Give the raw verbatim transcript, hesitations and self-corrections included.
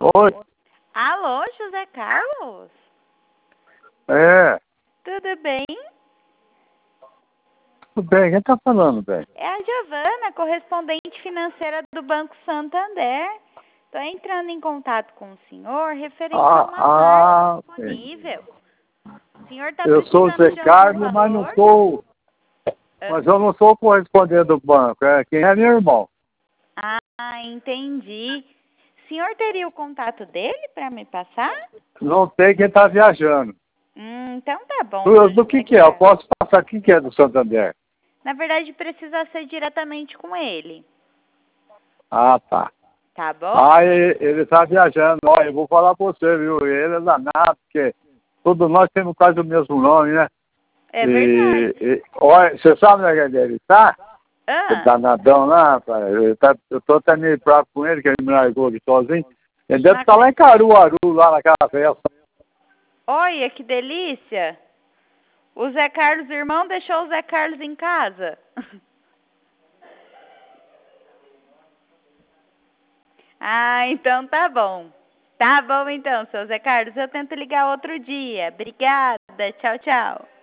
Oi. Alô, José Carlos? É. Tudo bem? Tudo bem, quem tá falando, velho? É a Giovana, correspondente financeira do Banco Santander. Estou entrando em contato com o senhor referente a Ah, uma ah, marca disponível. O senhor está eu sou o precisando Zé de algum Carlos, mas não valor? sou. Mas eu não sou o correspondente do banco. É, quem é meu irmão? Ah, entendi. O senhor teria o contato dele para me passar? Não tem quem tá viajando. Hum, então tá bom, Do, seu do que José que é? Eu Carlos. posso passar o que que é do Santander? Na verdade, precisa ser diretamente com ele. Ah, tá. Tá bom? Ah, ele, ele tá viajando. Olha, eu vou falar pra você, viu? Ele é danado, porque todos nós temos quase o mesmo nome, né? É verdade. E, e olha, você sabe onde é que ele tá? Ele Ah, danadão lá, rapaz. Eu, tá, eu tô até meio bravo com ele, que ele me largou aqui sozinho. Ele deve na- estar lá em Caruaru, lá naquela festa. olha que delícia. O Zé Carlos, irmão, deixou o Zé Carlos em casa. Ah, então tá bom. Tá bom então, seu Zé Carlos. Eu tento ligar outro dia. Obrigada. Tchau, tchau.